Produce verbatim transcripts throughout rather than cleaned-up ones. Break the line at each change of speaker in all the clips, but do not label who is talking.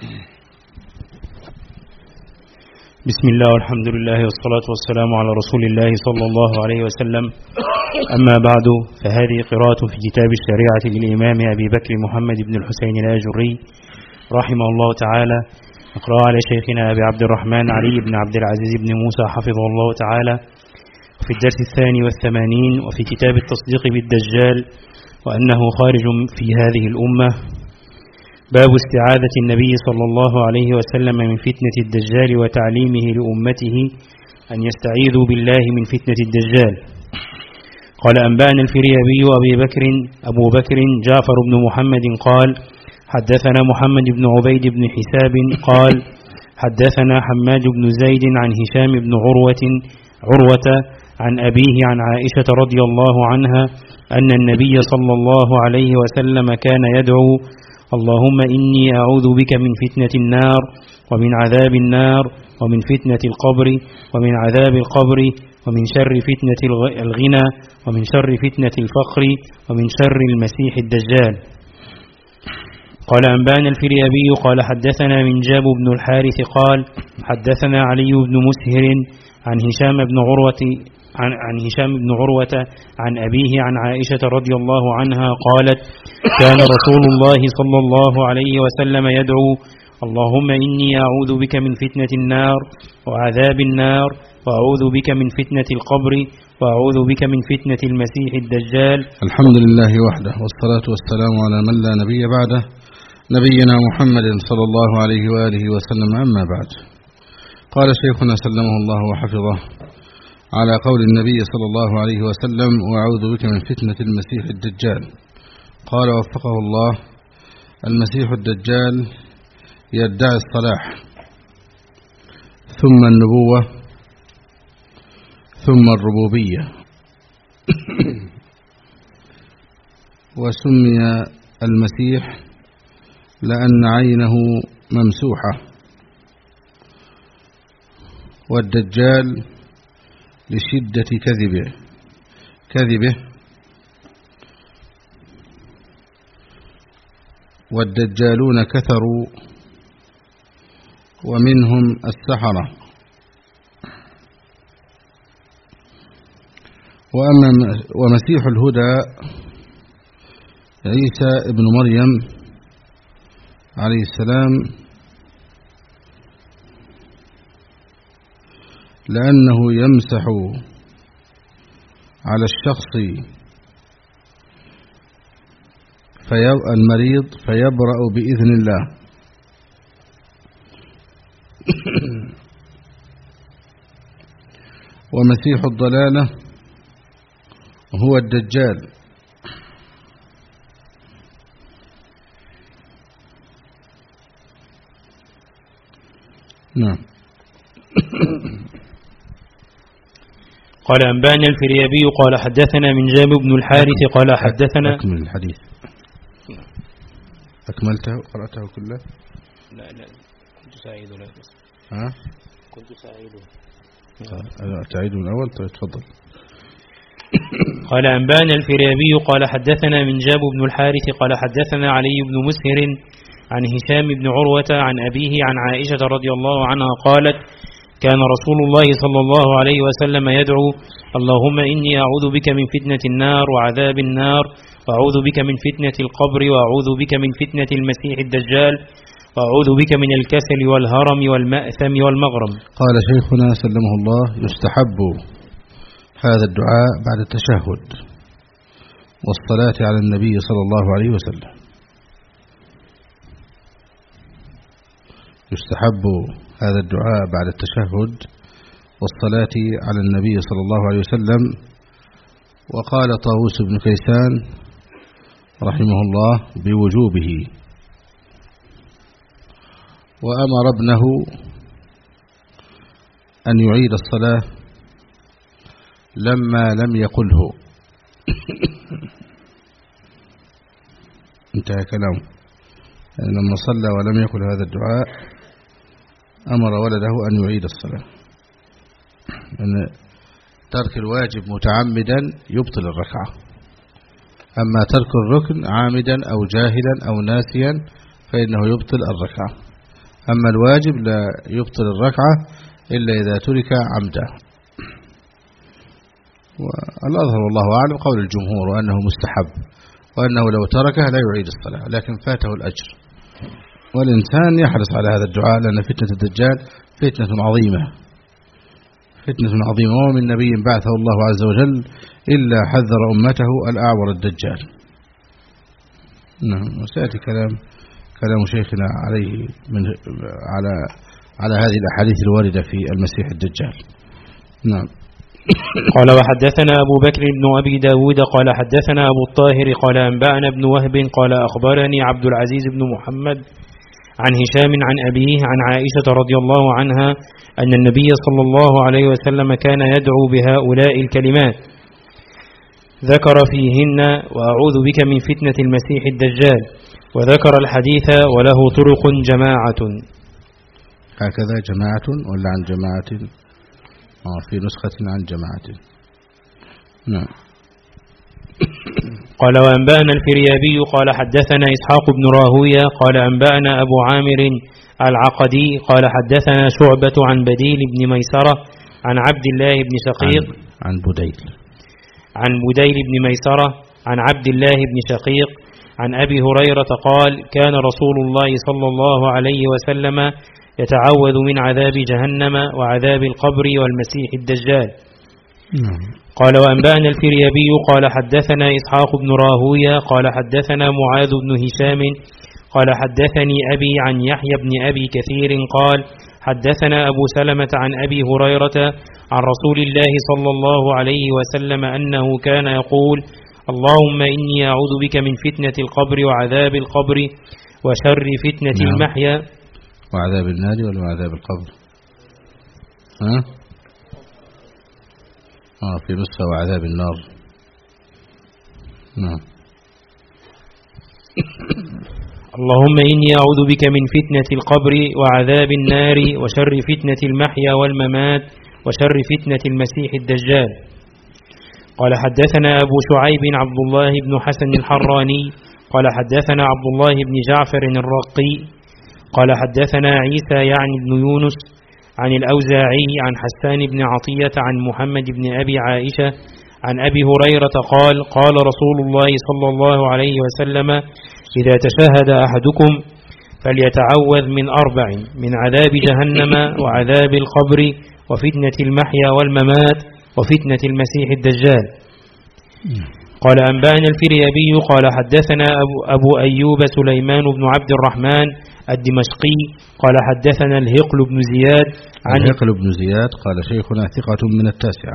بسم الله والحمد لله والصلاة والسلام على رسول الله صلى الله عليه وسلم. أما بعد، فهذه قراءة في كتاب الشريعة للإمام أبي بكر محمد بن الحسين الآجري رحمه الله تعالى، نقرأ على شيخنا أبي عبد الرحمن علي بن عبد العزيز بن موسى حفظه الله تعالى في الدرس الثاني والثمانين، وفي كتاب التصديق بالدجال وأنه خارج في هذه الأمة. باب استعاذة النبي صلى الله عليه وسلم من فتنة الدجال وتعليمه لأمته أن يستعيذوا بالله من فتنة الدجال. قال أنبأنا الفريابي أبي بكر أبو بكر جعفر بن محمد قال حدثنا محمد بن عبيد بن حساب قال حدثنا حماد بن زيد عن هشام بن عروة عروة عن أبيه عن عائشة رضي الله عنها أن النبي صلى الله عليه وسلم كان يدعو اللهم إني أعوذ بك من فتنة النار ومن عذاب النار ومن فتنة القبر ومن عذاب القبر ومن شر فتنة الغنى ومن شر فتنة الفقر ومن شر المسيح الدجال. قال أنبأنا الفريابي قال حدثنا من جاب بن الحارث قال حدثنا علي بن مسهر عن هشام بن عروة عن, عن هشام بن عروة عن أبيه عن عائشة رضي الله عنها قالت كان رسول الله صلى الله عليه وسلم يدعو اللهم إني أعوذ بك من فتنة النار وعذاب النار وأعوذ بك من فتنة القبر وأعوذ بك من فتنة المسيح الدجال.
الحمد لله وحده والصلاة والسلام على من لا نبي بعده نبينا محمد صلى الله عليه وآله وسلم. أما بعد، قال شيخنا سلمه الله وحفظه على قول النبي صلى الله عليه وسلم وأعوذ بك من فتنة المسيح الدجال. قال وفقه الله: المسيح الدجال يدعي الصلاح ثم النبوة ثم الربوبية وسمي المسيح لأن عينه ممسوحة، والدجال لشدة كذبه كذبه والدجالون كثروا ومنهم السحرة. وأما ومسيح الهدى عيسى ابن مريم عليه السلام لأنه يمسح على الشخص المريض فيبرأ بإذن الله. ومسيح الضلالة هو الدجال. نعم.
قال أنبأنا الفريابي قال حدثنا من جاب بن الحارث قال حدثنا.
أكمل الحديث. أكملته قرأته كله؟
لا لا كنت سعيد لا بس.
ها؟
كنت سعيد.
تعيد من الأول؟ طيب تفضل.
قال أنبأنا الفريابي قال حدثنا من جاب بن الحارث قال حدثنا علي بن مسهر عن هشام بن عروة عن أبيه عن عائشة رضي الله عنها قالت كان رسول الله صلى الله عليه وسلم يدعو اللهم إني أعوذ بك من فتنة النار وعذاب النار وأعوذ بك من فتنة القبر وأعوذ بك من فتنة المسيح الدجال وأعوذ بك من الكسل والهرم والمأثم والمغرم.
قال شيخنا سلمه الله: يستحب هذا الدعاء بعد التشهد والصلاة على النبي صلى الله عليه وسلم. يستحب هذا الدعاء بعد التشهد والصلاة على النبي صلى الله عليه وسلم. وقال طاووس بن كيسان رحمه الله بوجوبه، وأمر ابنه أن يعيد الصلاة لما لم يقله. انتهى كلامه. يعني لما صلى ولم يقل هذا الدعاء أمر ولده أن يعيد الصلاة، أن ترك الواجب متعمدا يبطل الركعة، أما ترك الركن عامدا أو جاهلا أو ناسيا فإنه يبطل الركعة. أما الواجب لا يبطل الركعة إلا إذا ترك عمدا. والأظهر والله أعلم قول الجمهور وأنه مستحب، وأنه لو تركه لا يعيد الصلاة لكن فاته الأجر. والإنسان يحرص على هذا الدعاء لأن فتنة الدجال فتنة عظيمة فتنة عظيمة، ومن نبي بعثه الله عز وجل إلا حذر أمته الأعور الدجال. نعم. وسيأتي كلام كلام شيخنا عليه من على على هذه الأحاديث الواردة في المسيح الدجال. نعم.
قال وحدثنا أبو بكر بن أبي داود قال حدثنا أبو الطاهر قال أنبأنا ابن وهب قال أخبرني عبد العزيز بن محمد عن هشام عن أبيه عن عائشة رضي الله عنها أن النبي صلى الله عليه وسلم كان يدعو بهؤلاء الكلمات، ذكر فيهن وأعوذ بك من فتنة المسيح الدجال، وذكر الحديث وله طرق جماعة.
هكذا جماعة ولا عن جماعة؟ آه في نسخة عن جماعة. نعم.
قال وأنبأنا الفريابي قال حدثنا إسحاق بن راهوية قال أنبأنا أبو عامر العقدي قال حدثنا شعبة عن بديل بن ميسرة عن عبد الله بن شقيق
عن, عن بديل
عن بديل بن ميسرة عن عبد الله بن شقيق عن أبي هريرة قال كان رسول الله صلى الله عليه وسلم يتعوذ من عذاب جهنم وعذاب القبر والمسيح الدجال. قال وأنبأنا الفريابي قال حدثنا إسحاق بن راهوية قال حدثنا معاذ بن هشام قال حدثني أبي عن يحيى بن أبي كثير قال حدثنا أبو سلمة عن أبي هريرة عن رسول الله صلى الله عليه وسلم أنه كان يقول اللهم إني أعوذ بك من فتنة القبر وعذاب القبر وشر فتنة نعم. المحيا
وعذاب النار وعذاب القبر. ها آه في نسخة وعذاب النار. نعم.
اللهم إني أعوذ بك من فتنة القبر وعذاب النار وشر فتنة المحيا والممات وشر فتنة المسيح الدجال. قال حدثنا أبو شعيب عبد الله بن حسن الحراني قال حدثنا عبد الله بن جعفر الرقي قال حدثنا عيسى يعني بن يونس عن الأوزاعي عن حسان بن عطية عن محمد بن أبي عائشة عن أبي هريرة قال قال رسول الله صلى الله عليه وسلم إذا تشهد أحدكم فليتعوذ من أربع من عذاب جهنم وعذاب القبر وفتنة المحيا والممات وفتنة المسيح الدجال. قال أنبأنا الفريابي قال حدثنا أبو, أبو أيوب سليمان بن عبد الرحمن الدمشقي قال حدثنا الهقل بن زياد
عن الهقل بن زياد قال شيخنا ثقة من التاسعة.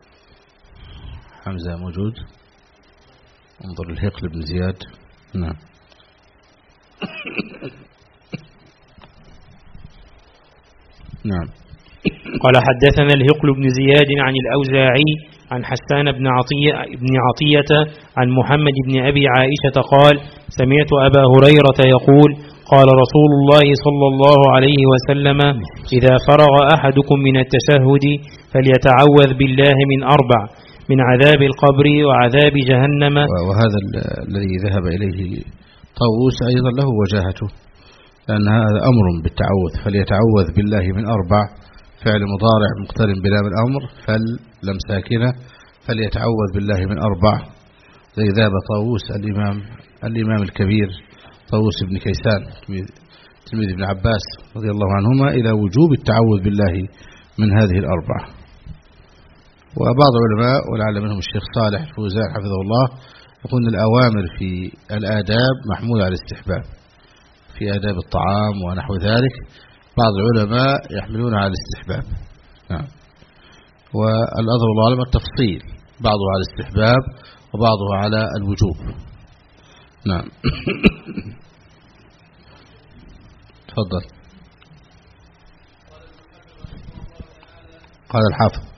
حمزة موجود، انظر الهقل بن زياد. نعم. نعم.
قال حدثنا الهقل بن زياد عن الأوزاعي عن حسان بن عطية, بن عطية عن محمد بن أبي عائشة قال سمعت أبا هريرة يقول قال رسول الله صلى الله عليه وسلم إذا فرغ أحدكم من التشهد فليتعوذ بالله من أربع من عذاب القبر وعذاب جهنم.
وهذا الذي ذهب إليه طاووس أيضا له وجاهته، لأن هذا أمر بالتعوذ، فليتعوذ بالله من أربع فعل مضارع مقترن بلام الأمر فل لم ساكنة فليتعوذ بالله من أربع، زي ذهب طاووس الإمام الإمام الكبير طاووس بن كيسان تلميذ ابن عباس رضي الله عنهما إلى وجوب التعوذ بالله من هذه الأربع. وبعض العلماء ولعل منهم الشيخ صالح الفوزان حفظه الله يقول الأوامر في الآداب محمولة على الاستحباب، في آداب الطعام ونحو ذلك بعض العلماء يحملون على الاستحباب. نعم. والأظهر والله أعلم التفصيل، بعضه على الاستحباب وبعضه على الوجوب. نعم. تفضل. قال الحافظ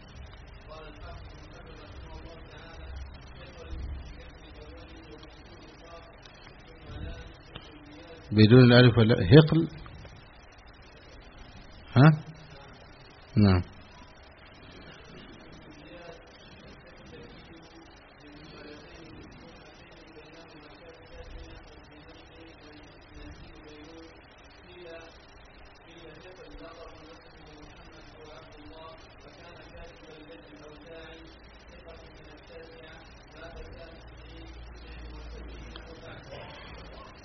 بدون الألف ولا هقل. ها نعم.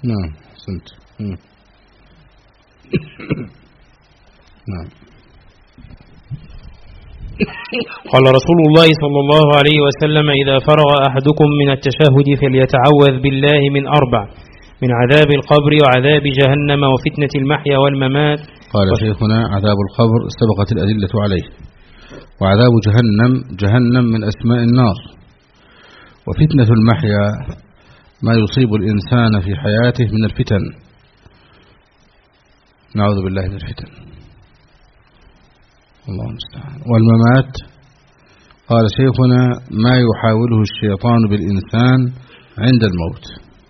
نعم سنت نعم.
قال رسول الله صلى الله عليه وسلم: إذا فرغ أحدكم من التشهد فليتعوذ بالله من أربع: من عذاب القبر وعذاب جهنم وفتنة المحيا والممات.
قال شيخنا: عذاب القبر سبقت الأدلة عليه، وعذاب جهنم جهنم من أسماء النار، وفتنة المحيا ما يصيب الإنسان في حياته من الفتن، نعوذ بالله من الفتن، الله المستعان. والممات قال شيخنا: ما يحاوله الشيطان بالإنسان عند الموت.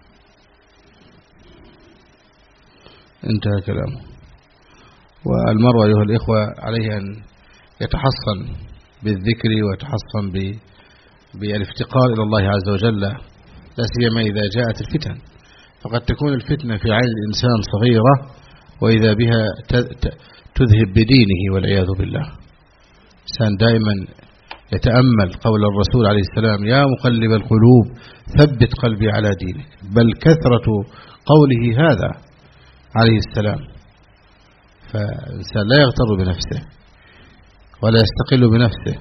انتهى كلامه. والمرء أيها الإخوة عليه أن يتحصن بالذكر ويتحصن بالافتقار إلى الله عز وجل، لا سيما إذا جاءت الفتن، فقد تكون الفتنة في عين الإنسان صغيرة وإذا بها تذهب بدينه والعياذ بالله. الإنسان دائما يتأمل قول الرسول عليه السلام: يا مقلب القلوب ثبت قلبي على دينك. بل كثرة قوله هذا عليه السلام، فالإنسان لا يغتر بنفسه ولا يستقل بنفسه.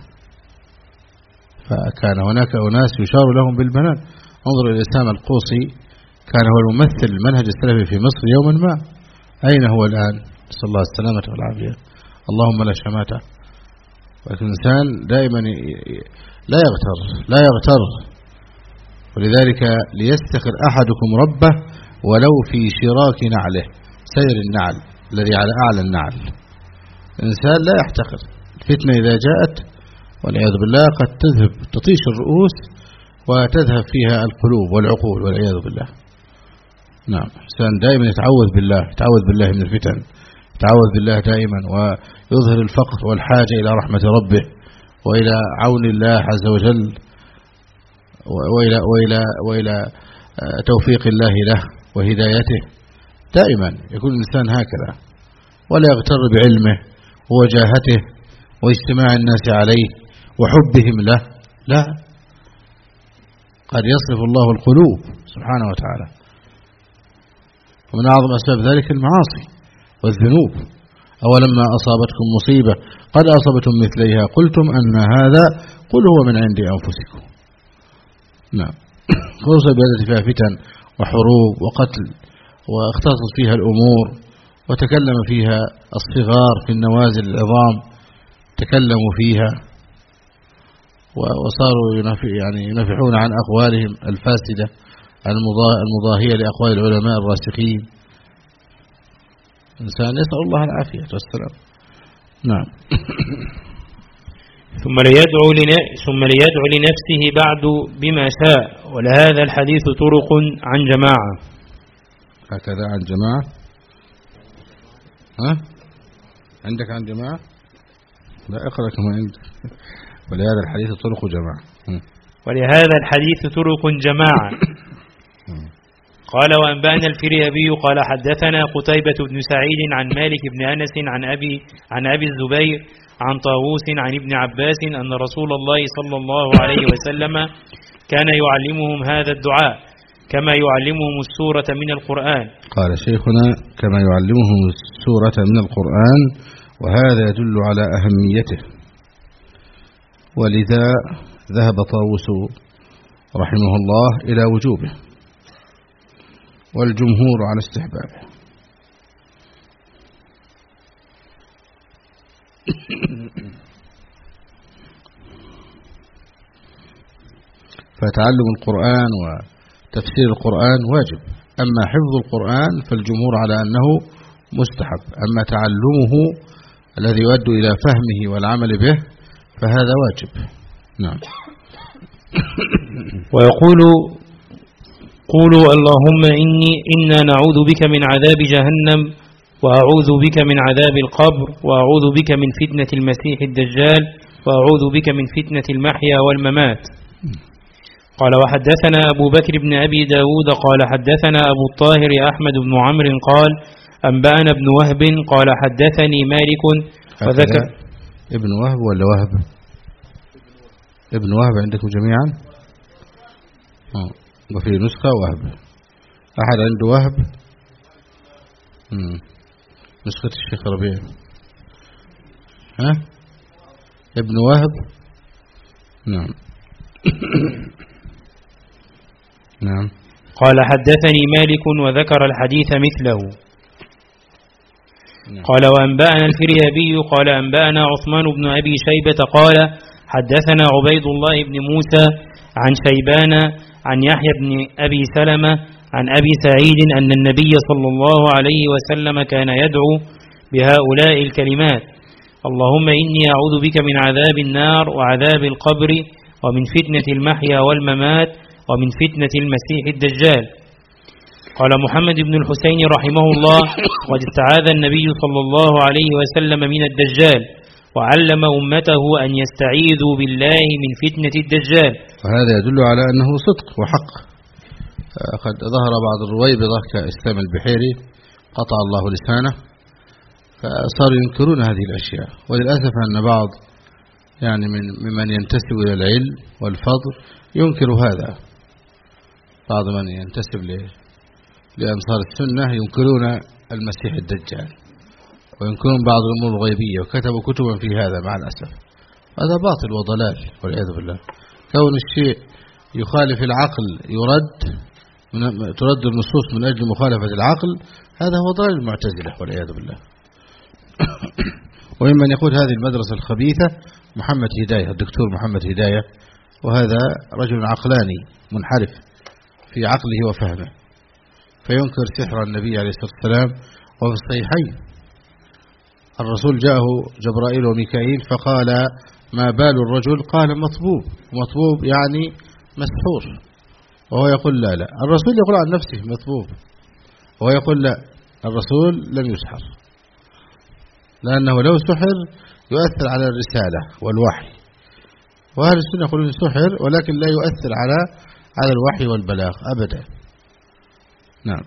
فكان هناك أناس يشار لهم بالبنان. انظر إلى الإسلام القوصي، كان هو الممثل المنهج السلفي في مصر يوما ما، أين هو الآن؟ نسأل الله السلامة والعافية، اللهم لا شماتة. والإنسان دائما لا يغتر لا يغتر ولذلك ليستخر أحدكم ربه ولو في شراك نعله، سير النعل الذي على أعلى النعل. الإنسان لا يحتقر. الفتنة إذا جاءت والعياذ بالله قد تذهب تطيش الرؤوس وتذهب فيها القلوب والعقول والعياذ بالله. نعم، الإنسان دائما يتعوذ بالله يتعوذ بالله من الفتن، يتعوذ بالله دائما، ويظهر الفقر والحاجة إلى رحمة ربه وإلى عون الله عز وجل وإلى, وإلى, وإلى توفيق الله له وهدايته. دائما يكون الإنسان هكذا، ولا يغتر بعلمه ووجاهته واجتماع الناس عليه وحبهم له، لا، قد يصرف الله القلوب سبحانه وتعالى. ومن أعظم أسباب ذلك المعاصي والذنوب. أولما أصابتكم مصيبة قد أصبتم مثليها قلتم أن هذا قل هو من عند أنفسكم. نعم، خصوصا بلدت فيها فتن وحروب وقتل، واختصص فيها الأمور، وتكلم فيها الصغار في النوازل العظام تكلموا فيها، وصاروا يعني ينافحون عن أقوالهم الفاسدة المضاهية لأقوال العلماء الراسخين. إنسان يسأل الله العافية والسلام. نعم.
ثم ليدعو ثم ليدعو لنفسه بعد بما شاء. ولهذا الحديث طرق عن جماعة.
هكذا عن جماعة. ها؟ عندك عن جماعة؟ لا، اقرأ كما عندك. ولهذا الحديث طرق جماعة.
ولهذا الحديث طرق جماعة. قال: وأنبأنا الفريابي قال حدثنا قتيبة بن سعيد عن مالك بن أنس عن أبي عن أبي الزبير عن طاووس عن ابن عباس أن رسول الله صلى الله عليه وسلم كان يعلمهم هذا الدعاء كما يعلمهم السورة من القرآن.
قال شيخنا: كما يعلمهم السورة من القرآن، وهذا يدل على أهميته، ولذا ذهب طاووس رحمه الله إلى وجوبه، والجمهور على استحبابه. فتعلم القرآن وتفسير القرآن واجب، أما حفظ القرآن فالجمهور على أنه مستحب، أما تعلمه الذي يؤدي إلى فهمه والعمل به فهذا واجب. نعم.
ويقول: قولوا اللهم إني إنا نعوذ بك من عذاب جهنم، وأعوذ بك من عذاب القبر، وأعوذ بك من فتنة المسيح الدجال، وأعوذ بك من فتنة المحيا والممات. قال: وحدثنا أبو بكر بن أبي داود قال حدثنا أبو الطاهر أحمد بن عمرو قال أنبأنا ابن وهب قال حدثني مالك وذكر.
ابن وهب ولا وهب؟ ابن وهب عندكم جميعا؟ وفي نسخة وهب. أحد عنده وهب؟ مم. نسخة الشيخ ربيع. ها ابن وهب. نعم. نعم.
قال حدثني مالك وذكر الحديث مثله.
نعم.
قال وأنبأنا الفريابي قال أنبأنا عثمان بن أبي شيبة قال حدثنا عبيد الله بن موسى عن شيبان عن يحيى بن أبي سلمة عن أبي سعيد أن النبي صلى الله عليه وسلم كان يدعو بهؤلاء الكلمات: اللهم إني أعوذ بك من عذاب النار وعذاب القبر ومن فتنة المحيا والممات ومن فتنة المسيح الدجال. قال محمد بن الحسين رحمه الله: قد استعاذ النبي صلى الله عليه وسلم من الدجال وعلم أمته أن يستعيذوا بالله من فتنة الدجال.
وهذا يدل على أنه صدق وحق. قد ظهر بعض الرويبضة كإسلام البحيري قطع الله لسانه، فصاروا ينكرون هذه الأشياء. وللأسف أن بعض يعني من ممن ينتسب إلى العلم والفضل ينكر هذا. بعض من ينتسب لأنصار السنة ينكرون المسيح الدجال وينكرون بعض الأمور الغيبية، وكتبوا كتبا في هذا مع الأسف. هذا باطل وضلال والعياذ بالله. كون الشيء يخالف العقل يرد، ترد النصوص من أجل مخالفة العقل، هذا هو ضلال المعتزلة والعياذ بالله. وممن يقول هذه المدرسة الخبيثة محمد هداية، الدكتور محمد هداية، وهذا رجل عقلاني منحرف في عقله وفهمه، فينكر سحر النبي عليه الصلاة والسلام. وفي الصحيحين الرسول جاءه جبرائيل وميكائيل فقال: ما بال الرجل؟ قال: مطبوب. مطبوب يعني مسحور، وهو يقول لا لا. الرسول يقول عن نفسه مطبوب، وهو يقول لا، الرسول لم يسحر، لأنه لو سحر يؤثر على الرسالة والوحي، وأهل السنة يقولون سحر ولكن لا يؤثر على على الوحي والبلاغ أبدا. نعم.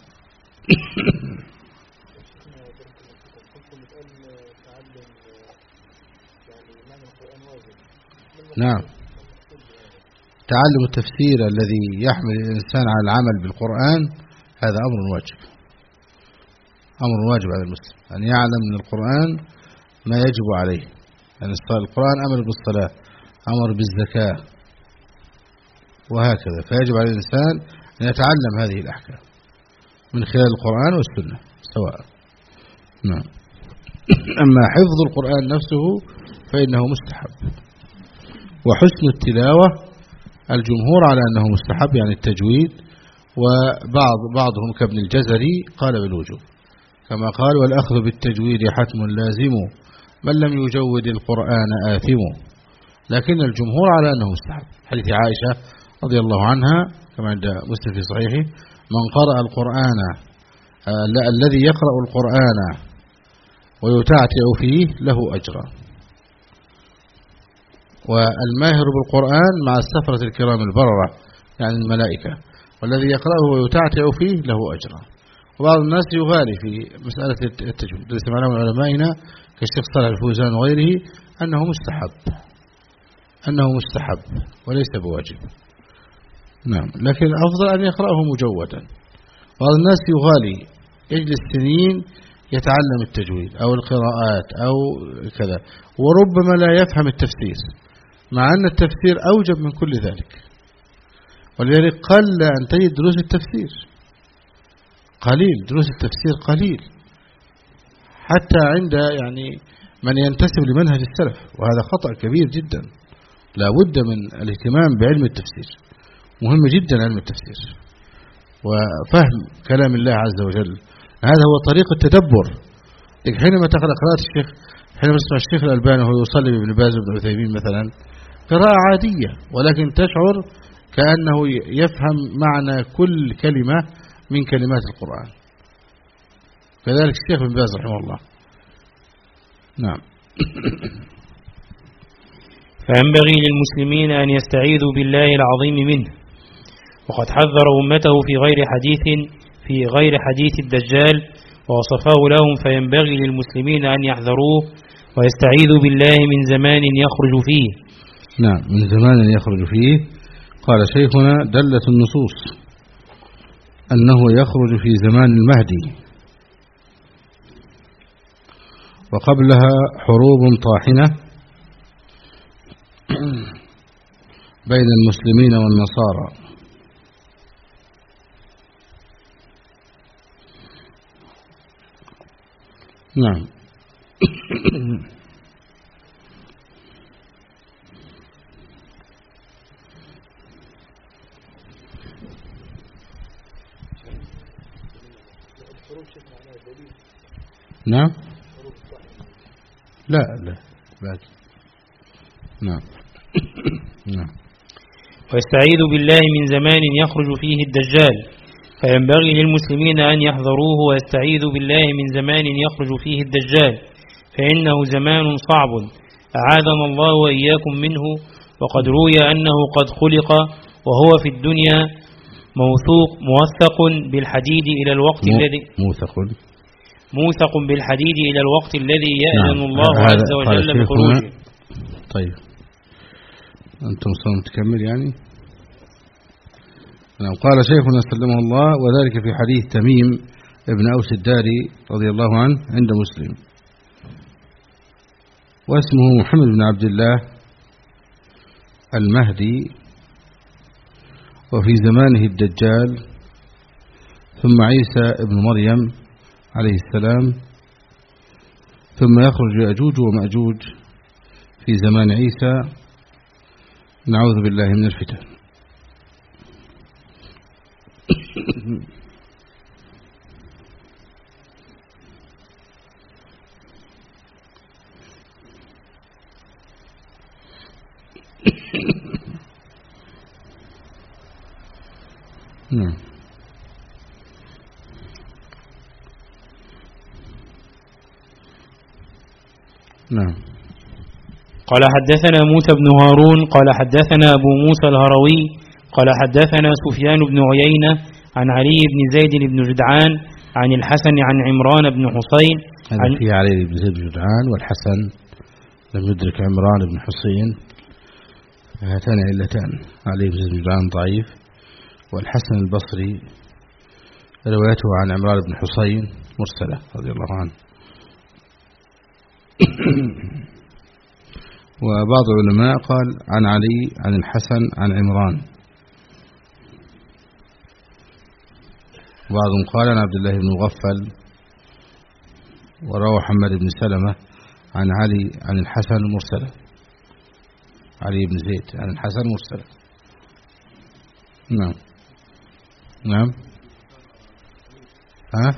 نعم. تعلم التفسير الذي يحمل الإنسان على العمل بالقرآن هذا أمر واجب، أمر واجب على المسلم أن يعلم من القرآن ما يجب عليه. يعني القرآن أمر بالصلاة، أمر بالزكاة، وهكذا، فيجب على الإنسان أن يتعلم هذه الأحكام من خلال القرآن والسنة سواء. نعم. أما حفظ القرآن نفسه فإنه مستحب، وحسن التلاوة الجمهور على أنه مستحب يعني التجويد، وبعض بعضهم كابن الجزري قال بالوجوب، كما قال: والأخذ بالتجويد حتم لازم من لم يجود القرآن آثم. لكن الجمهور على أنه مستحب. حديث عائشة رضي الله عنها كما عند مسلم في صحيحه: من قرأ القرآن آه الذي يقرأ القرآن ويتعتع فيه له أجرا. والماهر بالقرآن مع السفرة الكرام البررة يعني الملائكة، والذي يقرأه ويتعتع فيه له أجرا. وبعض الناس يغالي في مسألة التجويد، ليس معناه من علمائنا كالشيخ صالح الفوزان وغيره أنه مستحب، أنه مستحب وليس بواجب. نعم. لكن الأفضل أن يقرأه مجودا. بعض الناس يغالي يجلس سنين يتعلم التجويد أو القراءات أو كذا، وربما لا يفهم التفسير، مع أن التفسير أوجب من كل ذلك. ولذلك قل أن تجد دروس التفسير، قليل دروس التفسير قليل، حتى عند يعني من ينتسب لمنهج السلف، وهذا خطأ كبير جدا. لا بد من الاهتمام بعلم التفسير، مهم جدا علم التفسير وفهم كلام الله عز وجل. هذا هو طريق التدبر. حينما تقرأ قراءة الشيخ، حينما تسمع الشيخ الألباني وهو يصلي بابن باز وابن عثيمين مثلا، قراءة عادية ولكن تشعر كأنه يفهم معنى كل كلمة من كلمات القرآن. كذلك الشيخ ابن باز رحمه الله. نعم.
فينبغي للمسلمين أن يستعيذوا بالله العظيم منه، وقد حذر أمته في غير حديث في غير حديث الدجال ووصفه لهم، فينبغي للمسلمين أن يحذروه ويستعيذوا بالله من زمان يخرج فيه.
نعم، من زمان يخرج فيه. قال شيخنا: دلت النصوص أنه يخرج في زمان المهدي، وقبلها حروب طاحنة بين المسلمين والنصارى. نعم. نعم. لا لا بعد. نعم. نعم.
ويستعيذ بالله من زمان يخرج فيه الدجال، فينبغي للمسلمين أن يحذروه ويستعيذوا بالله من زمان يخرج فيه الدجال، فإنه زمان صعب أعاذنا الله وإياكم منه. وقد روي أنه قد خلق وهو في الدنيا موثوق موثق بالحديد إلى الوقت
مو
الذي
موثق
موثق بالحديد إلى الوقت الذي يأذن
نعم.
الله عز وجل بخروجه.
طيب أنتم صنم تكمل يعني. نعم. قال شيخنا سلمه الله: وذلك في حديث تميم ابن أوس الداري رضي الله عنه عند مسلم، واسمه محمد بن عبد الله المهدي، وفي زمانه الدجال، ثم عيسى ابن مريم عليه السلام، ثم يخرج يأجوج ومأجوج في زمان عيسى، نعوذ بالله من الفتن. نعم. نعم.
قال حدثنا موسى بن هارون قال حدثنا أبو موسى الهروي قال حدثنا سفيان بن عيينة عن علي بن زيد بن جدعان عن الحسن عن عمران بن حسين.
هذا فيه علي بن زيد بن جدعان والحسن لم يدرك عمران بن حسين، هاتان علتان: علي بن زيد بن جدعان ضعيف، والحسن البصري روايته عن عمران بن حسين مرسلة رضي الله عنه. وبعض العلماء قال عن علي عن الحسن عن عمران، وبعضهم قال عن عبد الله بن مغفل، وروى محمد بن سلمة عن علي عن الحسن مرسلة، علي بن زيد عن الحسن مرسلة. نعم. نعم. ها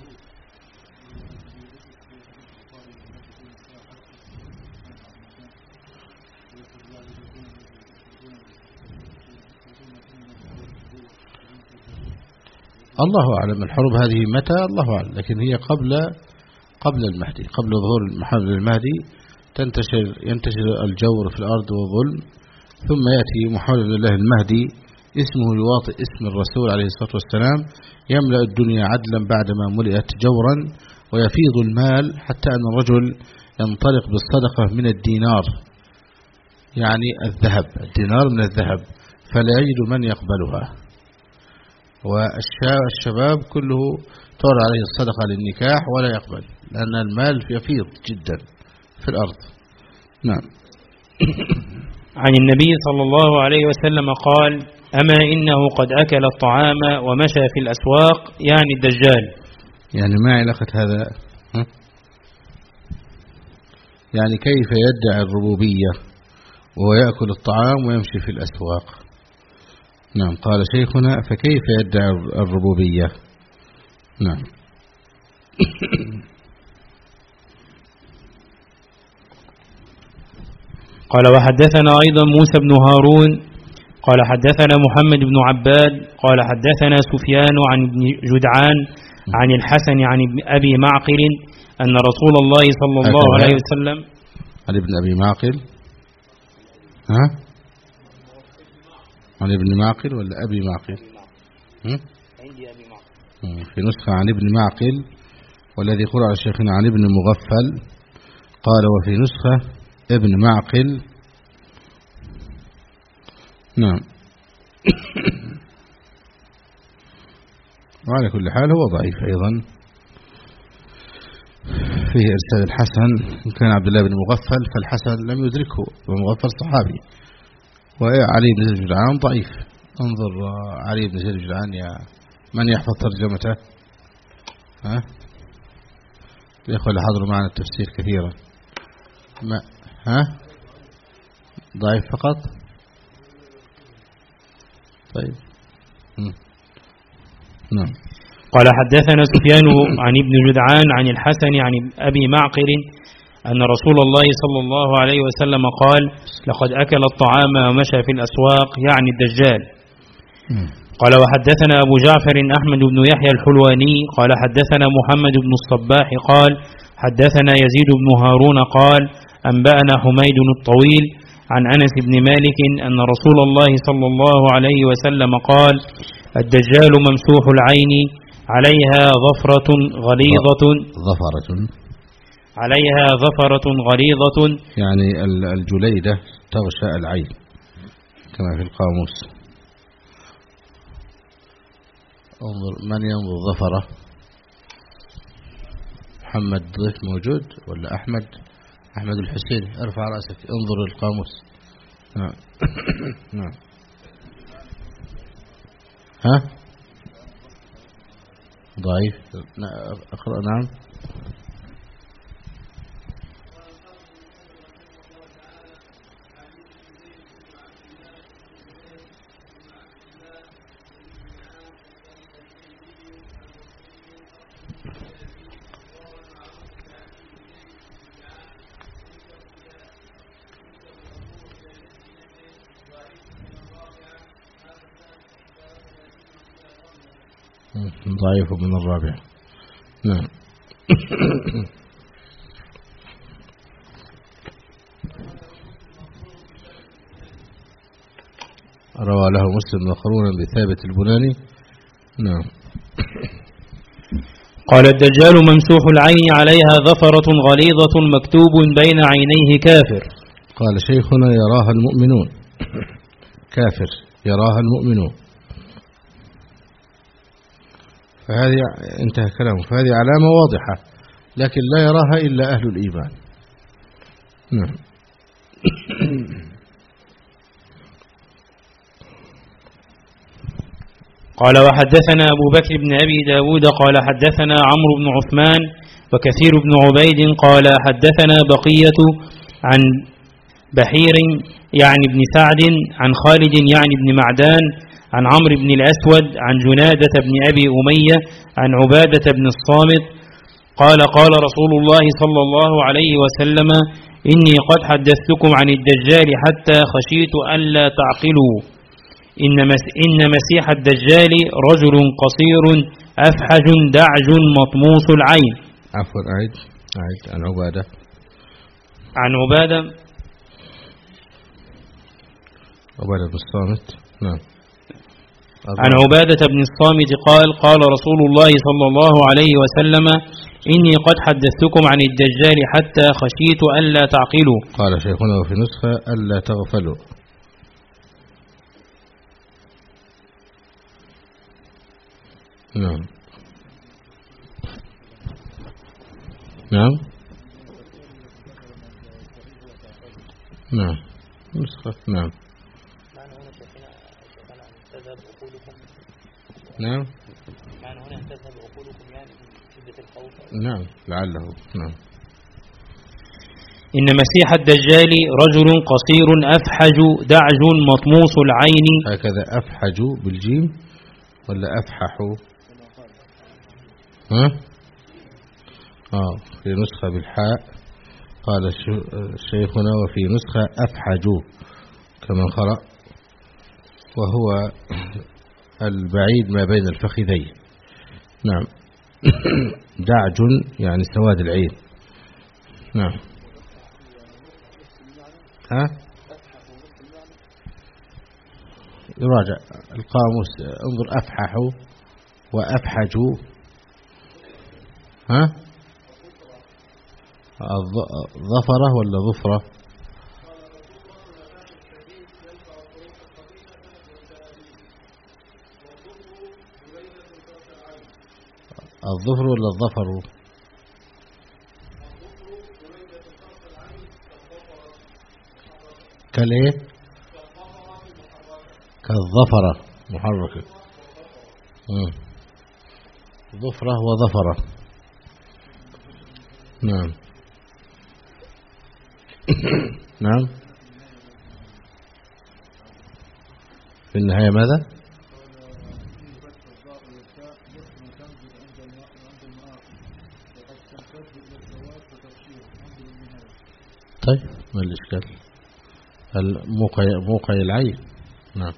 الله أعلم الحروب هذه متى، الله أعلم، لكن هي قبل قبل المهدي، قبل ظهور محمد المهدي تنتشر ينتشر الجور في الأرض والظلم، ثم يأتي محمد بن الله المهدي اسمه يواطئ اسم الرسول عليه الصلاة والسلام، يملأ الدنيا عدلا بعدما ملئت جورا، ويفيض المال حتى أن الرجل ينطلق بالصدقة من الدينار، يعني الذهب، الدينار من الذهب، فلا يجد من يقبلها، والشباب كله تور عليه الصدقة للنكاح ولا يقبل، لأن المال يفيض جدا في الأرض. نعم.
عن النبي صلى الله عليه وسلم قال: أما إنه قد أكل الطعام ومشى في الأسواق، يعني الدجال.
يعني ما علاقة هذا؟ ها؟ يعني كيف يدعي الربوبية وهو يأكل الطعام ويمشي في الأسواق؟ نعم. قال شيخنا: فكيف يدعي الربوبية؟ نعم.
قال: وحدثنا أيضا موسى بن هارون قال حدثنا محمد بن عباد قال حدثنا سفيان عن ابن جدعان عن الحسن عن أبي معقل أن رسول الله صلى الله عليه وسلم.
عن ابن أبي معقل؟ ها؟ عن ابن معقل ولا أبي معقل؟
عندي أبي معقل.
في نسخة عن ابن معقل، والذي قرأ على شيخنا عن ابن مغفل. قال: وفي نسخة ابن معقل. نعم. وعلى كل حال هو ضعيف أيضا، فيه إرسال الحسن. إن كان عبد الله بن مغفل فالحسن لم يدركه، ومغفل صحابي، وعلي بن زيد جدعان ضعيف. انظر علي بن زيد جدعان، يا من يحفظ ترجمته؟ ها الإخوة اللي حضروا معنا التفسير كثيرا، ما ها ضعيف فقط. طيب م. نعم.
قال حدثنا سفيان عن ابن جدعان عن الحسن عن أبي معقل أن رسول الله صلى الله عليه وسلم قال: لقد أكل الطعام ومشى في الأسواق، يعني الدجال. م. قال وحدثنا أبو جعفر أحمد بن يحيى الحلواني قال حدثنا محمد بن الصباح قال حدثنا يزيد بن هارون قال أنبأنا حميد الطويل عن أنس بن مالك أن رسول الله صلى الله عليه وسلم قال: الدجال ممسوح العين عليها ظفرة غليظة
ظفرة
عليها ظفرة غليظة،
يعني الجليدة تغشى العين كما في القاموس. انظر من ينظر ظفرة. محمد ضيف موجود ولا أحمد؟ أحمد الحسين، ارفع رأسك انظر القاموس. نعم. نعم. ها ضعيف. اقرأ. نعم. ضعيف من الرابع. نعم. روى له مسلم مقرونا بثابت البناني. نعم.
قال الدجال ممسوح العين عليها ظفرة غليظة مكتوب بين عينيه كافر.
قال شيخنا يراها المؤمنون. كافر يراها المؤمنون، فهذه انتهى كلامه، فهذه علامة واضحة، لكن لا يراها إلا أهل الإيمان. نعم.
قال وحدثنا أبو بكر بن أبي داود قال حدثنا عمرو بن عثمان وكثير بن عبيد قال حدثنا بقية عن بحير يعني بن سعد عن خالد يعني بن معدان عن عمرو بن الأسود عن جنادة بن أبي أمية عن عبادة بن الصامت قال قال رسول الله صلى الله عليه وسلم: إني قد حدثتكم عن الدجال حتى خشيت ألا تعقلوا. إن مسيح الدجال رجل قصير أفحج دعج مطموس العين.
عفوا أعيد أعيد عن عبادة
عن عبادة
عبادة بن الصامت. نعم.
عن عبادة بن الصامت قال قال رسول الله صلى الله عليه وسلم: إني قد حدثتكم عن الدجال حتى خشيت ألا تعقلوا.
قال شيخنا وفي نسخة ألا تغفلوا. نعم. نعم. نعم. نسخة. نعم. نعم.
معنى هنا أن تذهب عقولكم يعني من شدة الخوف.
نعم لعله. نعم.
إن مسيح الدجال رجل قصير أفحج دعج مطموس العين.
هكذا أفحج بالجيم ولا أفحح؟ ها؟ آه في نسخة بالحاء. قال شيخنا وفي نسخة أفحج كما قرأ، وهو البعيد ما بين الفخذين. نعم. دعج يعني سواد العين. نعم. ها؟ يراجع القاموس، انظر أفحح وأفحج. ها؟ ظفرة ولا ظفرة؟ الظفر ولا الظفر؟ كالايه؟ كالظفرة محركة. ظفرة وظفرة. نعم. نعم. في النهاية ماذا؟ طيب ما الإشكال؟ الموقع موقع العين. نعم.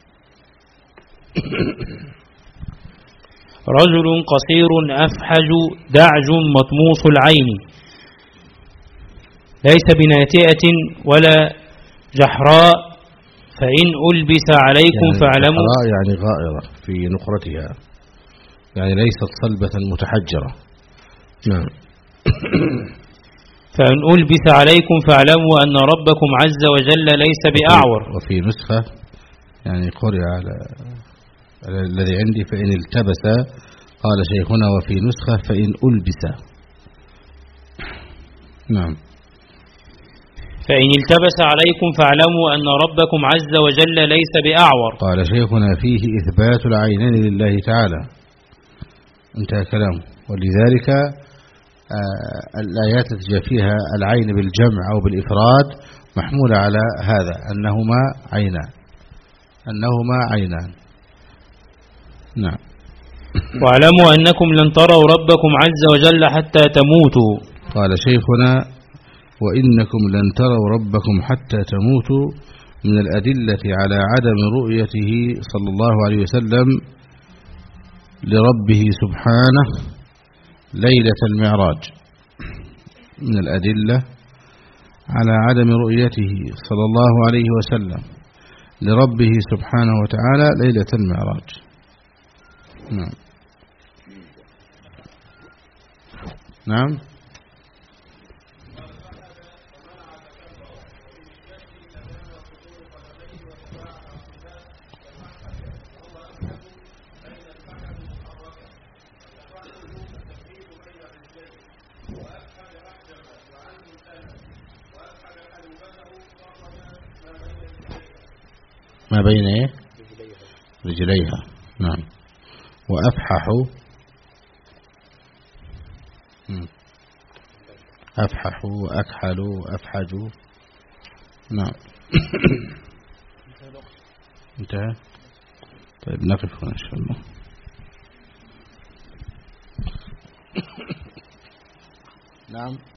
رجل قصير أفحج دعج مطموس العين ليس بناتئة ولا جحراء فإن ألبس عليكم
يعني
فاعلموا
يعني غائرة في نقرتها، يعني ليست صلبة متحجرة. نعم.
فإن ألبس عليكم فاعلموا أن ربكم عز وجل ليس بأعور.
وفي نسخة يعني قرئ على الذي عندي فإن التبس، قال شيخنا وفي نسخة فإن ألبس. نعم.
فإن التبس عليكم فاعلموا أن ربكم عز وجل ليس بأعور.
قال شيخنا فيه إثبات العينين لله تعالى، انتهى كلامه. ولذلك آه الآيات التي جاء فيها العين بالجمع أو بالإفراد محمولة على هذا أنهما عينان أنهما عينان. نعم.
واعلموا أنكم لن تروا ربكم عز وجل حتى تموتوا.
قال شيخنا وإنكم لن تروا ربكم حتى تموتوا من الأدلة على عدم رؤيته صلى الله عليه وسلم لربه سبحانه ليلة المعراج، من الأدلة على عدم رؤيته صلى الله عليه وسلم لربه سبحانه وتعالى ليلة المعراج. نعم. نعم. ما بين ايه؟ رجليها. نعم. وأفحح أفحح وأكحل وأفحج. نعم. انتهى. طيب نقف هنا إن شاء الله. نعم.